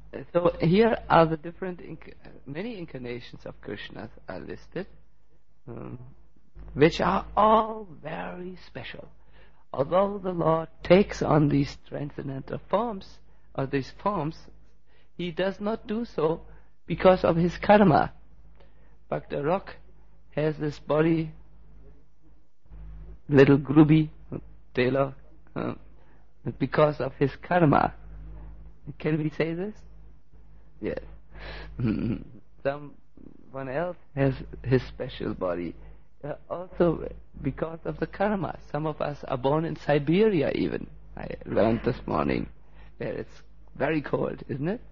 So here are the different, many incarnations of Krishna are listed, which are all very special. Although the Lord takes on these transcendental forms, or these forms, He does not do so because of his karma. Bhakta Rock has this body, little grubby tailor, because of his karma. Can we say this? Yes. Someone else has his special body. Also because of the karma. Some of us are born in Siberia even. I learned this morning. Where it's very cold, isn't it?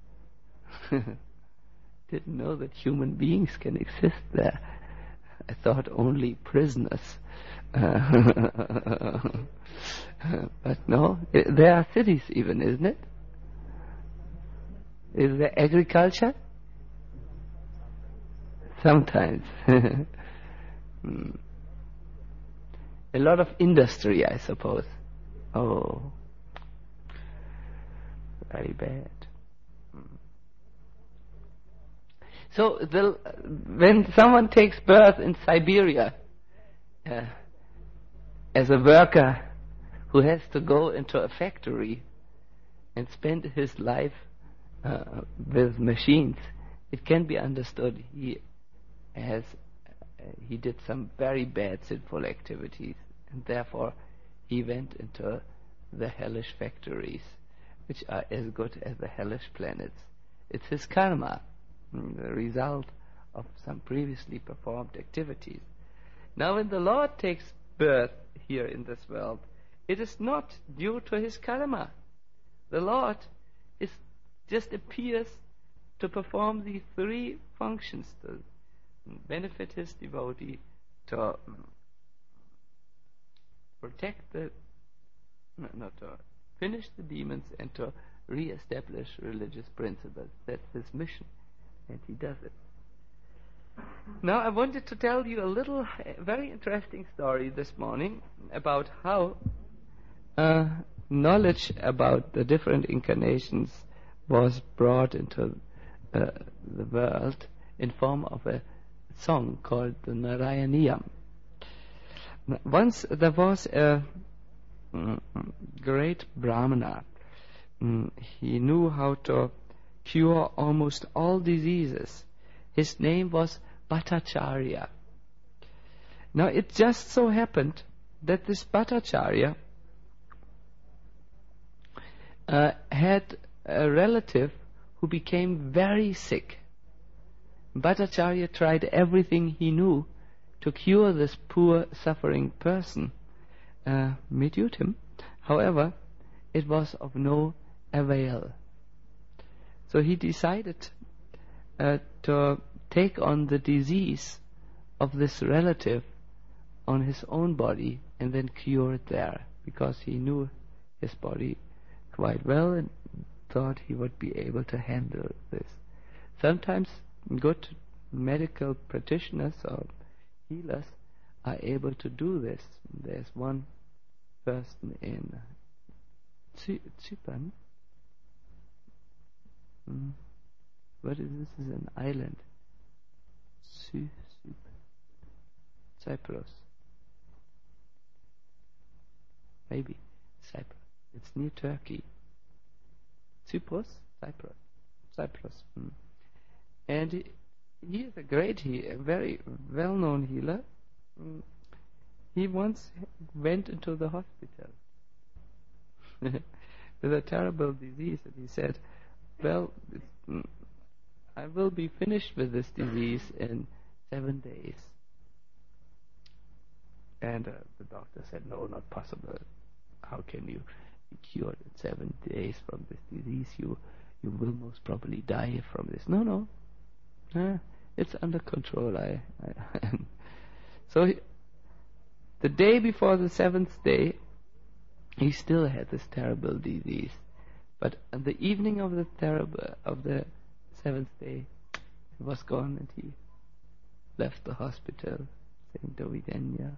Didn't know that human beings can exist there. I thought only prisoners. But no, there are cities even, isn't it? Is there agriculture? Sometimes. A lot of industry, I suppose. Oh, very bad. So when someone takes birth in Siberia as a worker who has to go into a factory and spend his life with machines, it can be understood he did some very bad sinful activities, and therefore he went into the hellish factories, which are as good as the hellish planets. It's his karma, the result of some previously performed activities. Now when the Lord takes birth here in this world, it is not due to his karma. The Lord just appears to perform these three functions, to benefit his devotee, to protect to finish the demons, and to re-establish religious principles. That's his mission, and he does it. Now I wanted to tell you a little, very interesting story this morning about how knowledge about the different incarnations was brought into the world in form of a song called the Narayaniyam. Once there was a great Brahmana. He knew how to cure almost all diseases. His name was Bhattacharya. Now it just so happened that this Bhattacharya had a relative who became very sick. Bhattacharya tried everything he knew to cure this poor suffering person, Midyutim. However, it was of no avail. So he decided to take on the disease of this relative on his own body and then cure it there, because he knew his body quite well and thought he would be able to handle this. Sometimes good medical practitioners or healers are able to do this. There's one person in Cypern. What is this? This is an island. Cyprus. Maybe Cyprus. It's near Turkey. Cyprus. And he is a very well-known healer. He once went into the hospital with a terrible disease, and he said, well, I will be finished with this disease in 7 days. And the doctor said, no, not possible. How can you be cured in 7 days from this disease? You will most probably die from this. No. It's under control. So the day before the 7th day, he still had this terrible disease. But on the evening of the 7th day, it was gone, and he left the hospital, saying Dovidenya.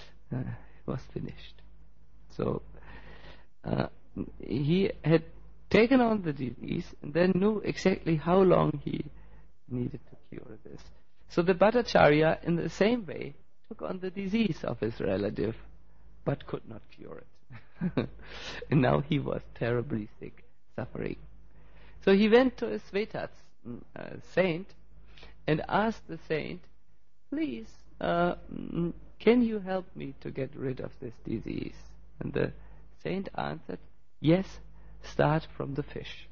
It was finished. So he had taken on the disease and then knew exactly how long he needed to cure this. So the Bhattacharya, in the same way, took on the disease of his relative, but could not cure it. And now he was terribly sick, suffering. So he went to a Svetats saint and asked the saint, please, can you help me to get rid of this disease? And the saint answered, yes, start from the fish.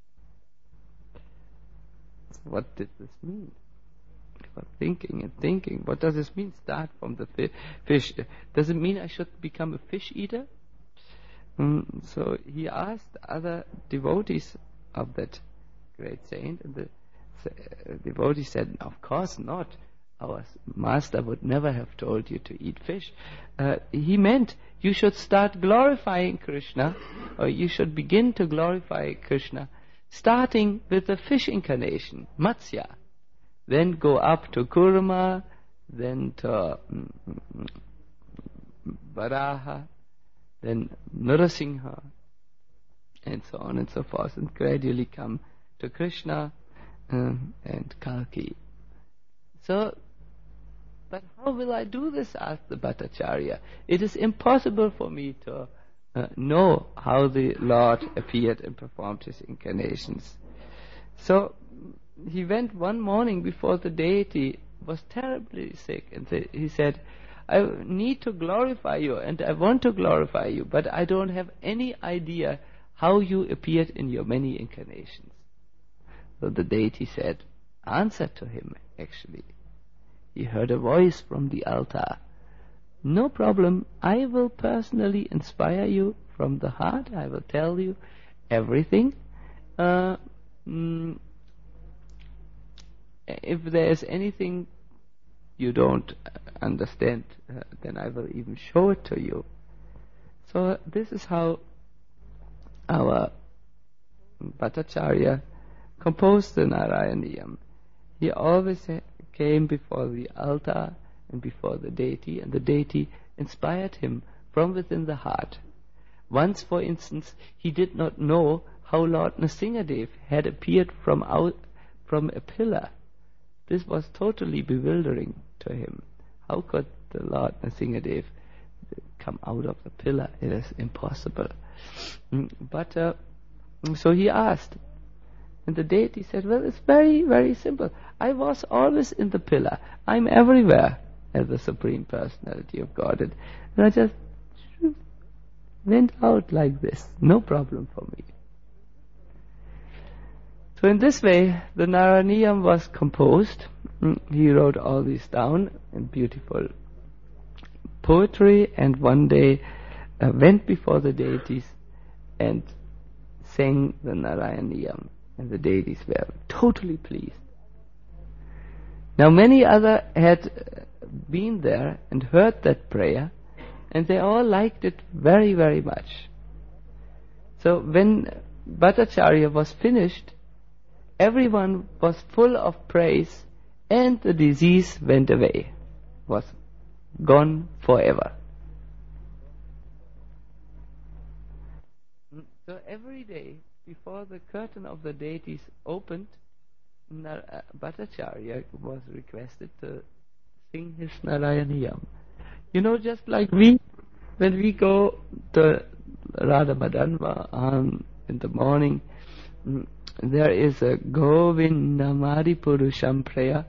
What did this mean? Thinking and thinking. What does this mean, start from the fish? Does it mean I should become a fish eater? So he asked other devotees of that great saint, and the devotee said, of course not. Our master would never have told you to eat fish. He meant you should start glorifying Krishna, or you should begin to glorify Krishna, starting with the fish incarnation, Matsya. Then go up to Kurma, then to Varaha, then Narasimha, and so on and so forth, and gradually come to Krishna and Kalki. So, but how will I do this? Asked the Bhattacharya. It is impossible for me to know how the Lord appeared and performed his incarnations. So he went one morning before the deity was terribly sick, and he said, I need to glorify you, and I want to glorify you, but I don't have any idea how you appeared in your many incarnations. So the deity said, answer to him, actually. He heard a voice from the altar. No problem, I will personally inspire you from the heart. I will tell you everything. If there is anything you don't understand, then I will even show it to you. So this is how our Bhattacharya composed the Narayaniyam. He always came before the altar and before the deity, and the deity inspired him from within the heart. Once, for instance, he did not know how Lord Nrsingadev had appeared from a pillar. This was totally bewildering to him. How could the Lord Nrsingadev come out of the pillar? It is impossible. But so he asked, and the deity said, well, it's very, very simple. I was always in the pillar. I'm everywhere as the Supreme Personality of Godhead. And I just went out like this. No problem for me. So in this way, the Narayaniyam was composed. He wrote all these down in beautiful poetry, and one day went before the deities and sang the Narayaniyam, and the deities were totally pleased. Now many others had been there and heard that prayer, and they all liked it very, very much. So when Bhattacharya was finished, everyone was full of praise, and the disease went away, was gone forever. So every day, before the curtain of the deities opened, Bhattacharya was requested to sing his Narayaniyam. You know, just like when we go to Radha Madanva in the morning, there is a Govindamadi Purusham prayer.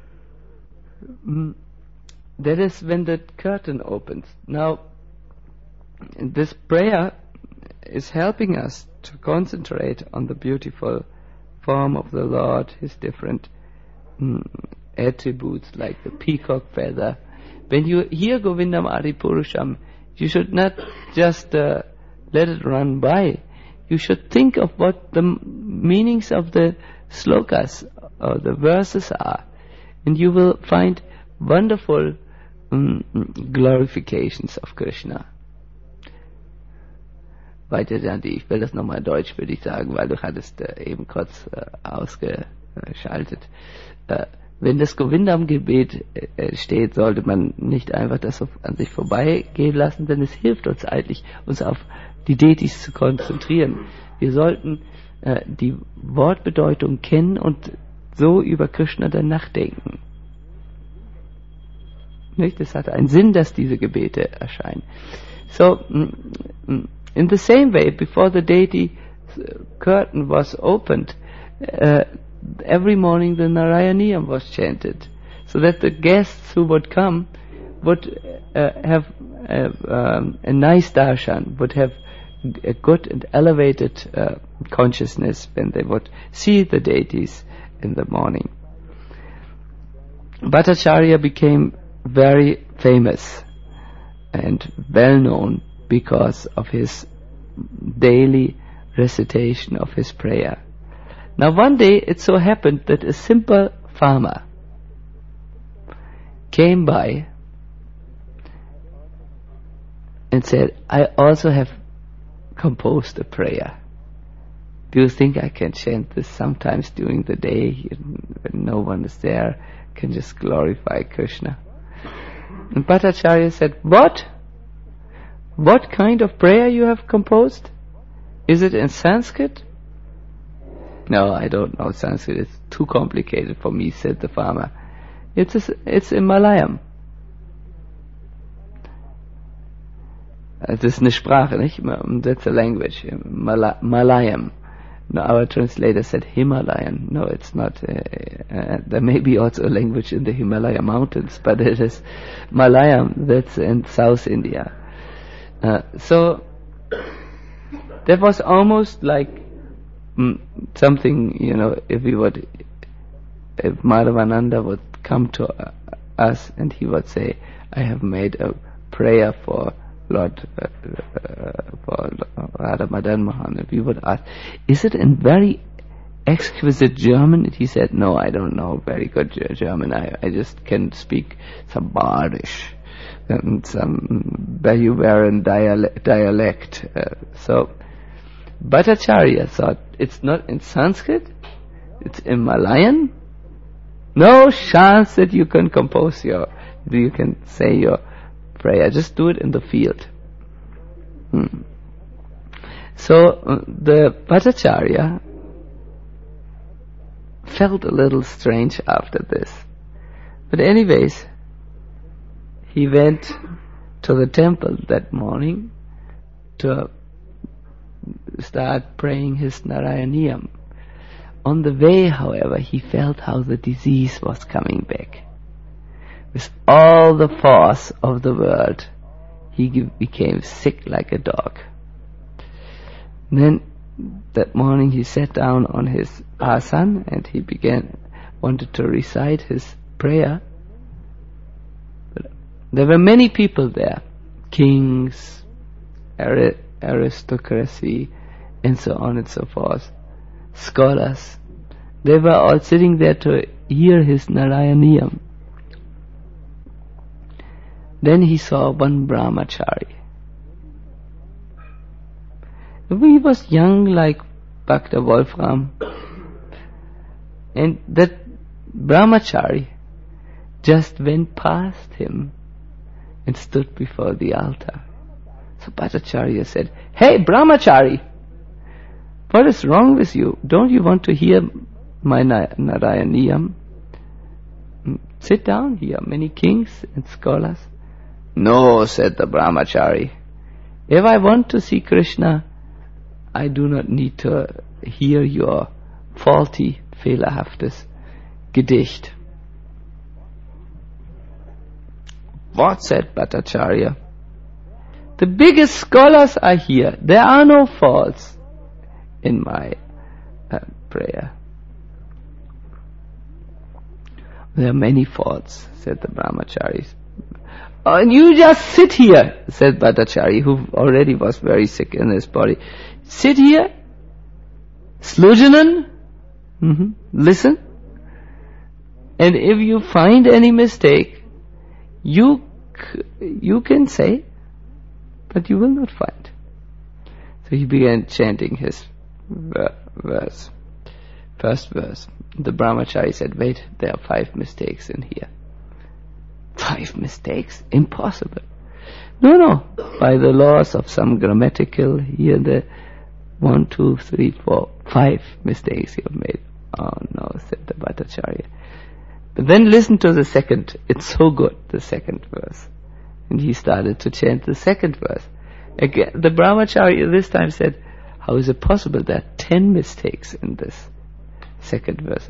That is when the curtain opens. Now, this prayer is helping us to concentrate on the beautiful form of the Lord, his different attributes like the peacock feather. When you hear Govindam Adi Purusham, you should not just let it run by. You should think of what the meanings of the slokas or the verses are, and you will find wonderful glorifications of Krishna. Weiter, Janti, ich will das nochmal Deutsch für dich sagen, weil du hattest eben kurz ausgeschaltet. Wenn das Govindam-Gebet steht, sollte man nicht einfach das an sich vorbeigehen lassen, denn es hilft uns eigentlich, uns auf die Deities zu konzentrieren. Wir sollten die Wortbedeutung kennen und so über Krishna dann nachdenken. Nicht? Es hat einen Sinn, dass diese Gebete erscheinen. So, in the same way, before the deity curtain was opened, every morning the Narayaniyam was chanted, so that the guests who would come would have a nice darshan, would have a good and elevated consciousness when they would see the deities in the morning. Bhattacharya became very famous and well known because of his daily recitation of his prayer. Now one day it so happened that a simple farmer came by and said, I also have composed a prayer. Do you think I can chant this sometimes during the day when no one is there, can just glorify Krishna? And Bhattacharya said, What? What kind of prayer you have composed? Is it in Sanskrit? No, I don't know Sanskrit. It's too complicated for me, said the farmer. It's in Malayalam. It is eine Sprache, nicht? That's a language. Malayalam. No, our translator said Himalayan. No, it's not. There may be also a language in the Himalaya mountains, but it is Malayalam. That's in South India. So that was almost like something, if Madhavananda would come to us and he would say, I have made a prayer for Lord Radha Madan Mohan, and we would ask, is it in very exquisite German? And he said, no, I don't know very good German. I just can speak some Badish and some Bayuvaran dialect. So Bhattacharya thought, it's not in Sanskrit, it's in Malayan. No chance that you can you can say your prayer. Just do it in the field. So the Bhattacharya felt a little strange after this. But anyways, he went to the temple that morning to start praying his Narayaniyam. On the way, however, he felt how the disease was coming back. With all the force of the world, he became sick like a dog. And then that morning he sat down on his asan and he wanted to recite his prayer. But there were many people there, kings, aristocracy, and so on and so forth, scholars. They were all sitting there to hear his Narayaniyam. Then he saw one brahmachari. He was young like Bhakta Wolfram. And that brahmachari just went past him and stood before the altar. So Bhattacharya said, Hey brahmachari, what is wrong with you? Don't you want to hear my Narayaniyam? Sit down here, many kings and scholars. No, said the brahmachari. If I want to see Krishna, I do not need to hear your faulty, fehlerhaftes Gedicht. What, said Bhattacharya? The biggest scholars are here. There are no faults in my prayer. There are many faults, said the brahmacharis. Oh, and you just sit here, said Bhattacharya, who already was very sick in his body. Sit here, Slujanan, listen, and if you find any mistake, you can say, but you will not find. So he began chanting his verse. First verse. The brahmachari said, wait, there are 5 mistakes in here. 5 mistakes? Impossible. No. By the laws of some grammatical, here the 1, 2, 3, 4, 5 mistakes you have made. Oh no, said the Bhattacharya. But then listen to the second. It's so good, the second verse. And he started to chant the second verse. Again, the brahmachari this time said, how is it possible there are 10 mistakes in this second verse?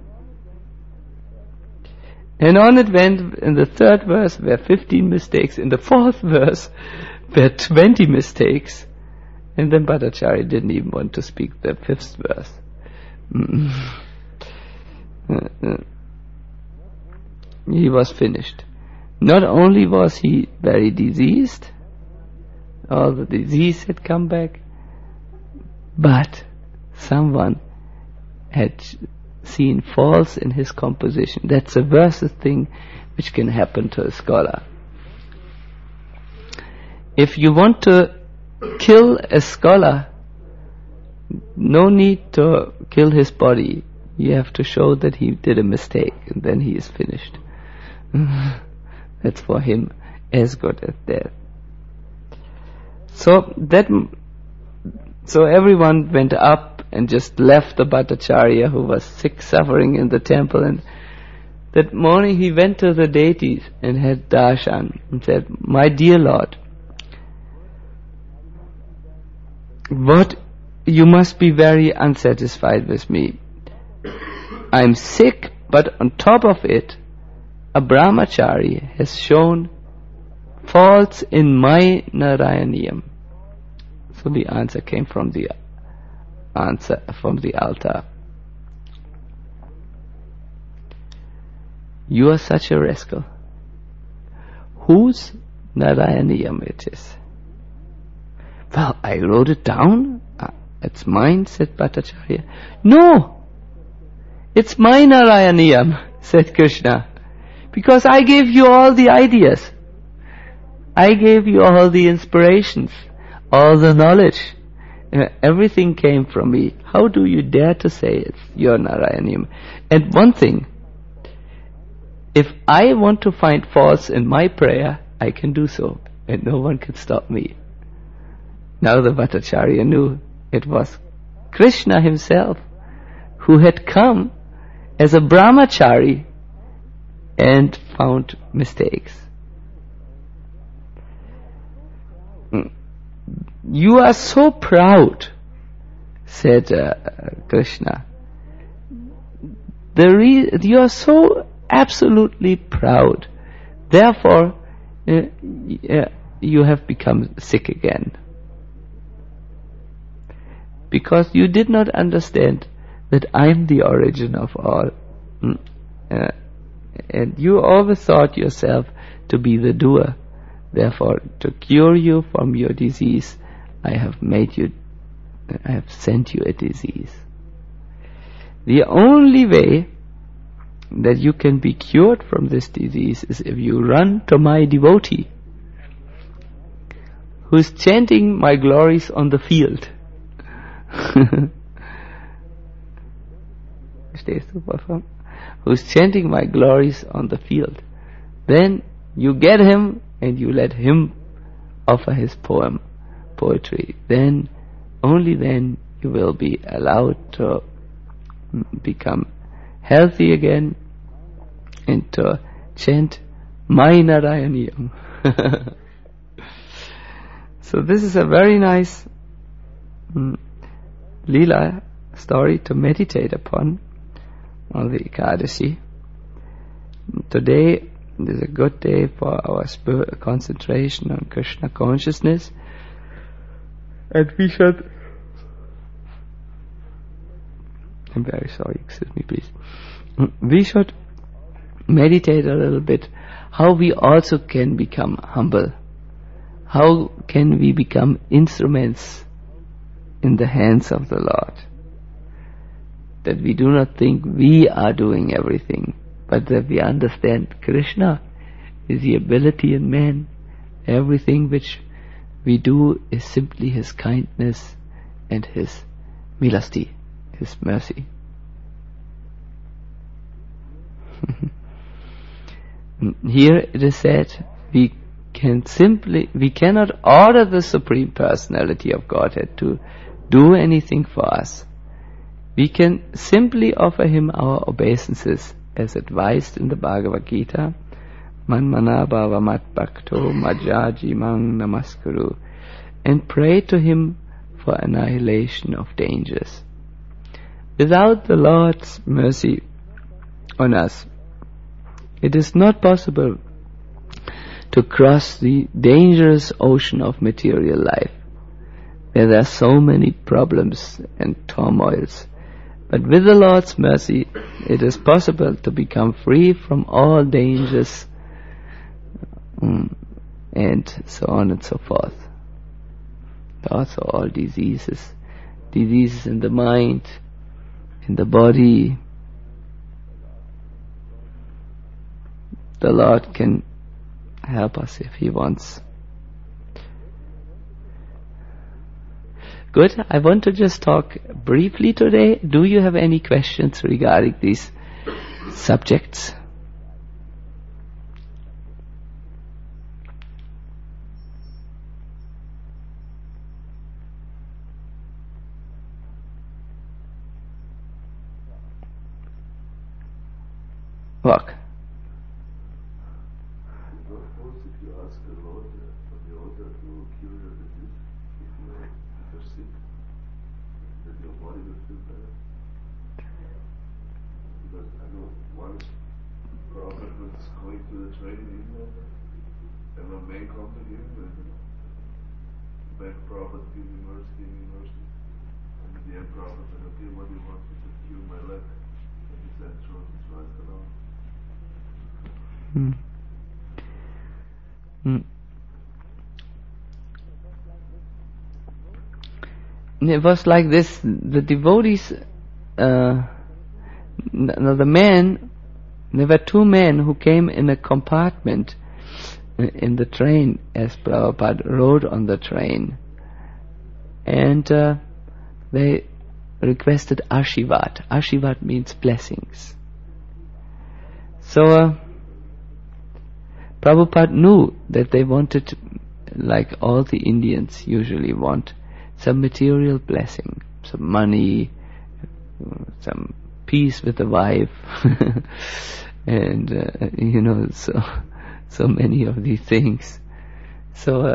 And on it went. In the third verse were 15 mistakes. In the fourth verse were 20 mistakes. And then Bhattacharya didn't even want to speak the fifth verse. He was finished. Not only was he very diseased, all the disease had come back, but someone had seen faults in his composition. That's the worst thing which can happen to a scholar. If you want to kill a scholar, no need to kill his body. You have to show that he did a mistake, and then he is finished. That's for him as good as death. So everyone went up and just left the Bhattacharya, who was sick, suffering in the temple. And that morning he went to the deities and had darshan and said, my dear Lord, you must be very unsatisfied with me. I'm sick, but on top of it, a brahmachari has shown faults in my Narayaniyam. So the answer came from the altar. You are such a rascal. Whose Narayaniyam it is? Well, I wrote it down. It's mine, said Bhattacharya. No! It's my Narayaniyam, said Krishna. Because I gave you all the ideas. I gave you all the inspirations, all the knowledge. Everything came from me. How do you dare to say it's your Narayaniyam? And one thing, if I want to find faults in my prayer, I can do so, and no one can stop me. Now the Bhattacharya knew it was Krishna himself who had come as a brahmachari and found mistakes. You are so proud, said Krishna. You are so absolutely proud. Therefore, you have become sick again. Because you did not understand that I am the origin of all. And you always thought yourself to be the doer. Therefore, to cure you from your disease, I have sent you a disease. The only way that you can be cured from this disease is if you run to my devotee, who is chanting my glories on the field. Who's chanting my glories on the field. Then you get him and you let him offer his poetry. Then, only then, you will be allowed to become healthy again and to chant my Narayaniyam. So this is a very nice Leela story to meditate upon on the Ekadashi. Today is a good day for our concentration on Krishna consciousness, and we should... I'm very sorry, excuse me please. We should meditate a little bit how we also can become humble. How can we become instruments in the hands of the Lord? That we do not think we are doing everything, but that we understand Krishna is the ability in man. Everything which we do is simply His kindness and His milasti, His mercy. Here it is said, we cannot order the Supreme Personality of Godhead to do anything for us. We can simply offer him our obeisances as advised in the Bhagavad Gita, Manmana bhava mat bhakto majjaji mang namaskuru, and pray to him for annihilation of dangers. Without the Lord's mercy on us, it is not possible to cross the dangerous ocean of material life, where there are so many problems and turmoils. But with the Lord's mercy, it is possible to become free from all dangers, and so on and so forth. Also all diseases in the mind, in the body. The Lord can help us if he wants. Good. I want to just talk briefly today. Do you have any questions regarding these subjects? Walk. It was like this. The devotees, there were two men who came in a compartment in the train as Prabhupada rode on the train, and they requested Ashivad. Ashivad means blessings. So Prabhupada knew that they wanted, like all the Indians usually want, some material blessing, some money, some peace with the wife, and so many of these things. So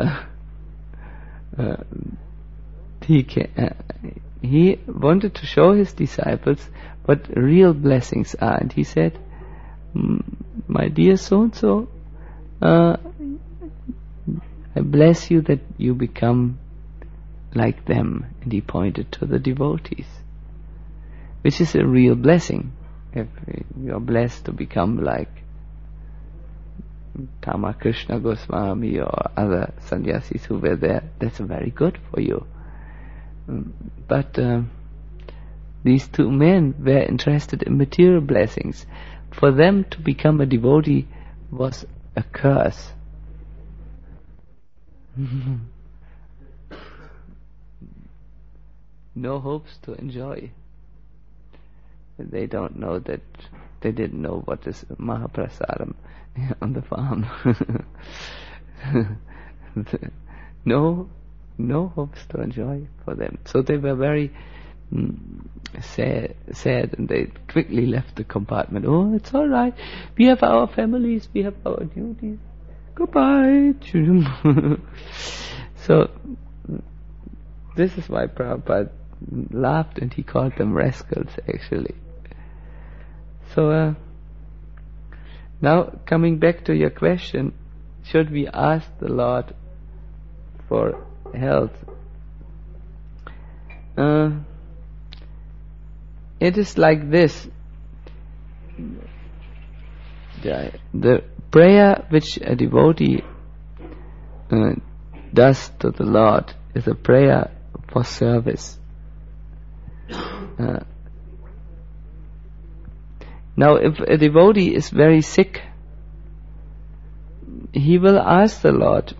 he wanted to show his disciples what real blessings are, and he said, "My dear so-and-so, I bless you that you become like them," and he pointed to the devotees, which is a real blessing. If you are blessed to become like Tama Krishna Goswami or other sannyasis who were there, that's very good for you. But these two men were interested in material blessings. For them to become a devotee was a curse. No hopes to enjoy. They don't know that, they didn't know what is Mahaprasadam on the farm. No hopes to enjoy for them. So they were very sad, and they quickly left the compartment. "Oh, it's all right. We have our families, we have our duties. Goodbye." So this is why Prabhupada laughed, and he called them rascals, actually. So now coming back to your question, should we ask the Lord for health? It is like this. The prayer which a devotee does to the Lord is a prayer for service. Now, if a devotee is very sick, he will ask the Lord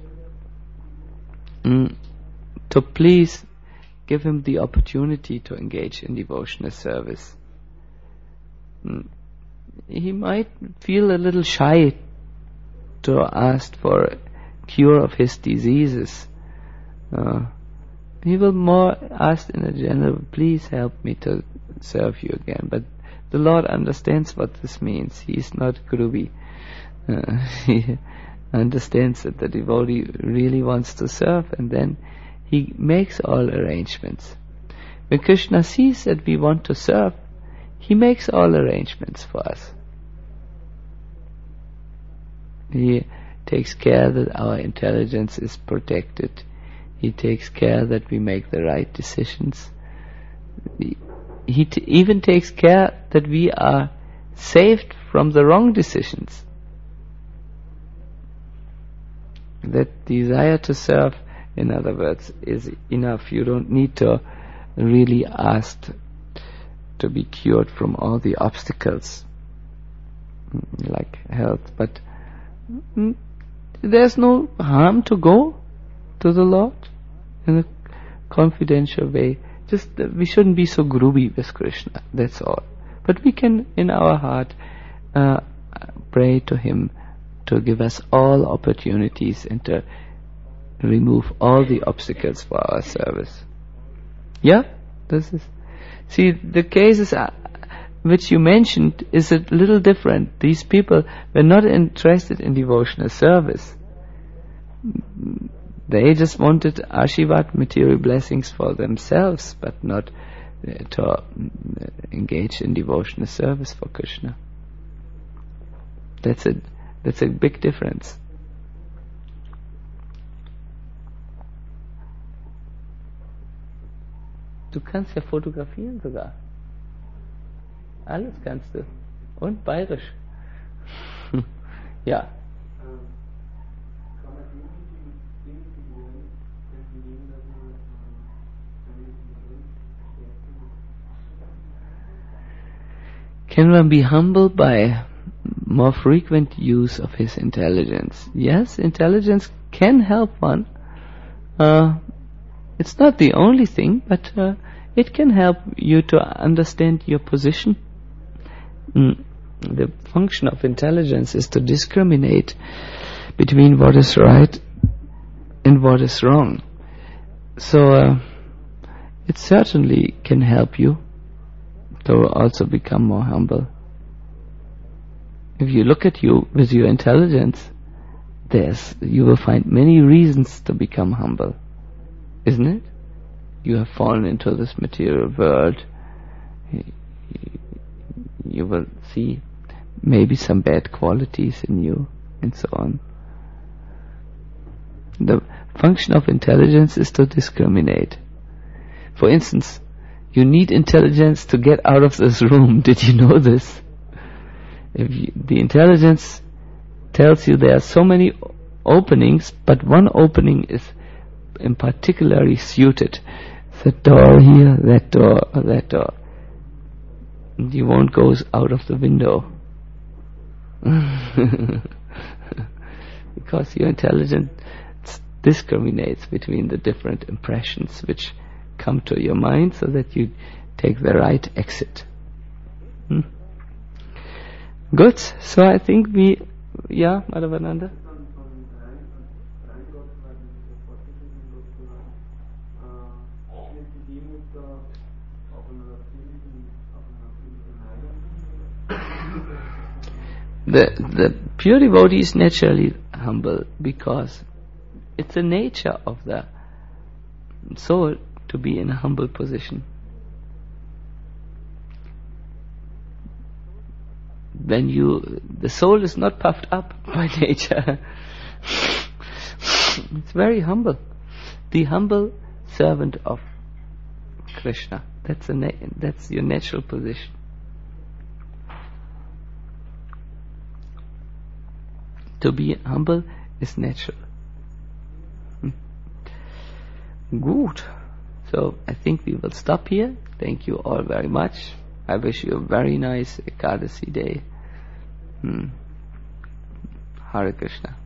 to please give him the opportunity to engage in devotional service. He might feel a little shy to ask for a cure of his diseases. He will more ask in a general, please help me to serve you again. But the Lord understands what this means. He is not groovy. He understands that the devotee really wants to serve, and then he makes all arrangements. When Krishna sees that we want to serve, he makes all arrangements for us. He takes care that our intelligence is protected. He takes care that we make the right decisions. He even takes care that we are saved from the wrong decisions. That desire to serve, in other words, is enough. You don't need to really ask to be cured from all the obstacles, like health. But there's no harm to go to the Lord in a confidential way. Just we shouldn't be so groovy with Krishna, that's all. But we can, in our heart, pray to Him to give us all opportunities and to remove all the obstacles for our service. Yeah? This is... See, the cases which you mentioned is a little different. These people were not interested in devotional service. They just wanted Ashirvad, material blessings for themselves, but not to engage in devotional service for Krishna. That's a big difference. Du kannst ja fotografieren sogar. Alles kannst du. Und bayerisch. Ja. Can one be humble by more frequent use of his intelligence? Yes, intelligence can help one. It's not the only thing, but it can help you to understand your position. The function of intelligence is to discriminate between what is right and what is wrong. So it certainly can help you to also become more humble. If you look at you with your intelligence, you will find many reasons to become humble, isn't it? You have fallen into this material world. You will see maybe some bad qualities in you, and so on. The function of intelligence is to discriminate. For instance, you need intelligence to get out of this room. Did you know this? The intelligence tells you there are so many openings, but one opening is in particularly suited. That door here, that door, or that door. And you won't go out of the window. Because your intelligence discriminates between the different impressions which come to your mind so that you take the right exit. Good. So I think Madhavananda? The pure devotee is naturally humble because it's the nature of the soul to be in a humble position. The soul is not puffed up by nature. It's very humble. The humble servant of Krishna. That's your natural position. To be humble is natural. Good. So I think we will stop here. Thank you all very much. I wish you a very nice Ekadasi day. Hare Krishna.